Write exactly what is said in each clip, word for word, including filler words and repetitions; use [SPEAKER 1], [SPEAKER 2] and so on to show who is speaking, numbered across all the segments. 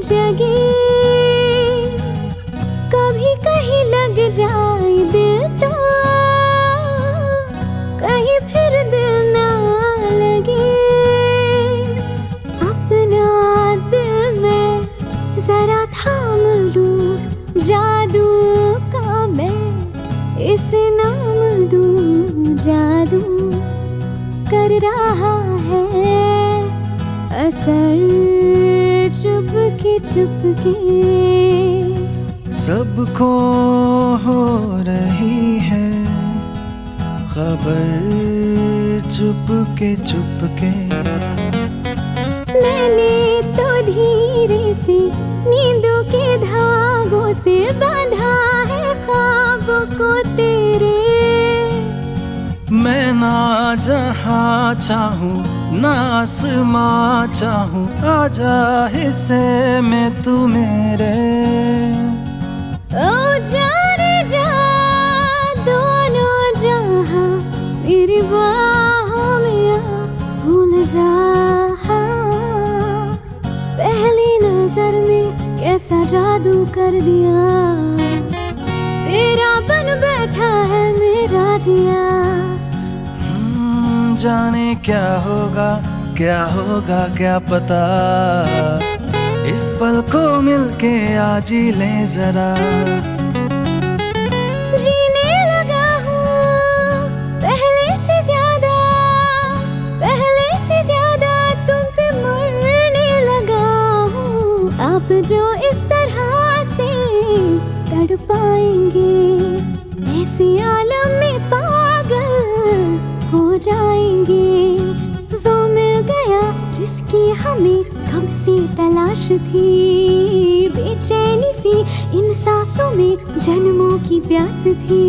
[SPEAKER 1] जगे, कभी कहीं लग जाए दिल तो कहीं फिर दिल ना लगे। अपना दिल में जरा थाम लूं, जादू का मैं इसे नाम दूं। जादू कर रहा है असर चुपके चुपके।
[SPEAKER 2] सबको हो रही है खबर चुपके चुपके।
[SPEAKER 1] मैंने तो धीरे से नींदों के धागों से बांधा है ख्वाबों को तेरे।
[SPEAKER 2] मैं ना जहाँ चाहूँ ना आसमां चाहूँ, आजा हिस्से में तू मेरे।
[SPEAKER 1] ओ जाने जा दोनों जहाँ मेरी बाहों में आ, भूल जा पहली नजर में कैसा जादू कर दिया। तेरा बन बैठा है मेरा जिया।
[SPEAKER 2] जाने क्या होगा क्या होगा क्या पता, इस पल को मिलके आज ही ले जरा।
[SPEAKER 1] जीने लगा हूँ पहले से ज्यादा, पहले से ज्यादा तुम पे मरने लगा हूँ। आप जो इस तरह से तड़पाएंगे ऐसे आलम में पागल हो जाएंगे। वो मिल गया जिसकी हमें कब से तलाश थी, बेचैनी सी इन सांसों में जन्मों की प्यास थी।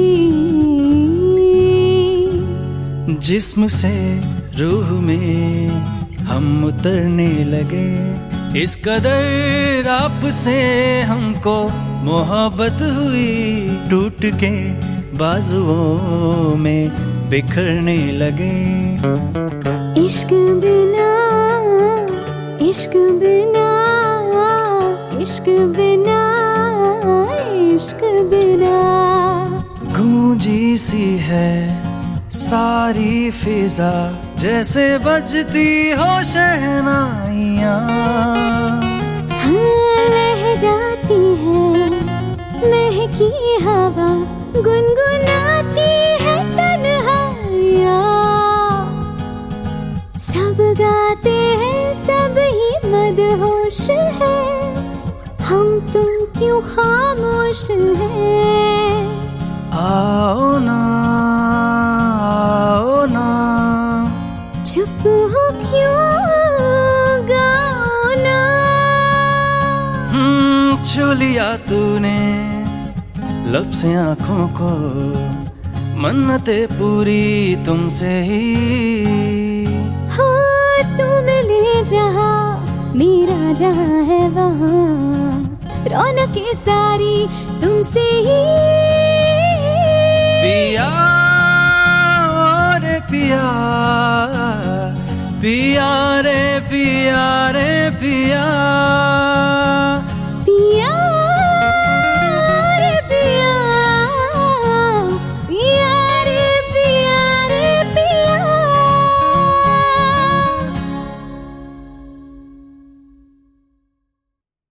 [SPEAKER 2] जिस्म से रूह में हम उतरने लगे, इस कदर आपसे हमको मोहब्बत हुई। टूट के बाजुओं में बिखरने लगे।
[SPEAKER 1] इश्क बिना इश्क बिना इश्क बिना इश्क बिना।
[SPEAKER 2] गूंजी सी है सारी फिजा, जैसे बजती हो शहनाइयाँ।
[SPEAKER 1] हाँ लहराती है महकी हवा, गुनगुनाती है तन्हाइयाँ। सब गाते हैं सब ही मदहोश है, हम तुम क्यों खामोश हैं।
[SPEAKER 2] आओ ना आओ ना,
[SPEAKER 1] चुप हो क्यों गाओ ना।
[SPEAKER 2] हम्म छू लिया तूने लब से आँखों को, मन्नतें पूरी तुमसे ही।
[SPEAKER 1] हो तू मिले जहाँ मेरा जहाँ है वहाँ, रौनकें सारी तुमसे ही।
[SPEAKER 2] पिया रे पिया पिया रे पिया रे पिया।